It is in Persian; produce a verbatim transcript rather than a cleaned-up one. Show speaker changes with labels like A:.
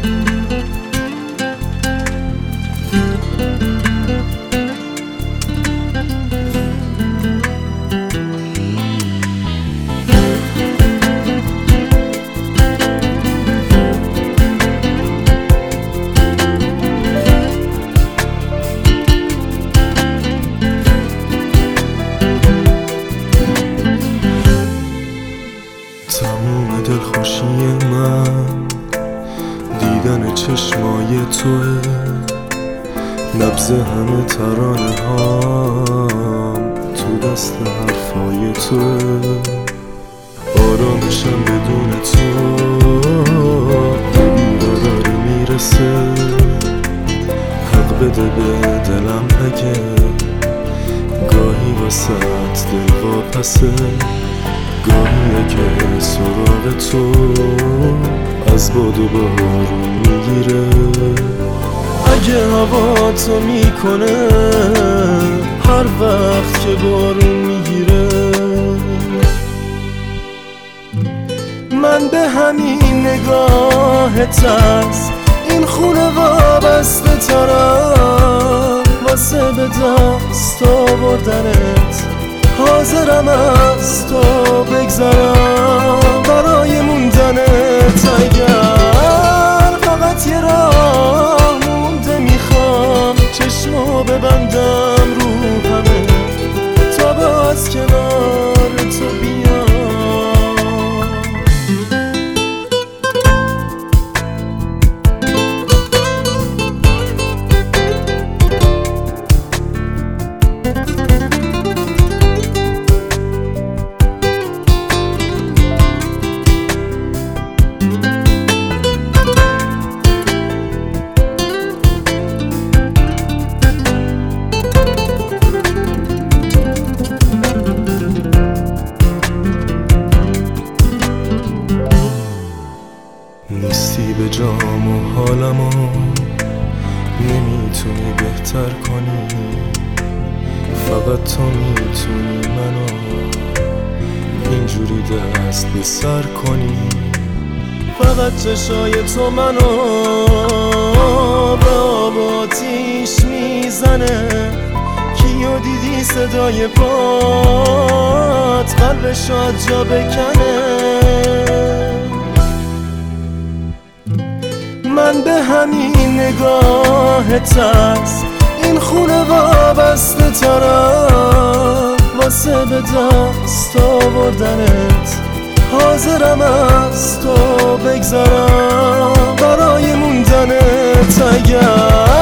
A: تموم دلخوشی من دیدن چشمای توه، نبض همه ترانه هام تو دست حرفای توه. آرامشم بدون تو داره میرسه، حق بده به دلم اگه گاهی وسط دل واپسه، گاهیه که سراغ تو از باد و بارون میگیره. اگه هوا تو میکنه هر وقت که بارون میگیره، من به همین نگاهت از این خونه وابسته ترم، واسه به دست آوردنت حاضرم از تو بگذرم، برای موندنت اگر فقط یه راه مونده میخوام چشمو ببندم رو همه تا باز کنار تو بیام. نیستی به جام و حالمو نمیتونی بهتر کنی، فقط تو میتونی منو اینجوری دست به سر کنی. فقط چشای تو منو به آب و آتیش میزنه، کیو دیدی صدای پات قلبش از جا بکنه. من به همین نگاهت از این خونه وابسته ترم، واسه به دست آوردنت حاضرم از تو بگذرم، برای موندنت اگر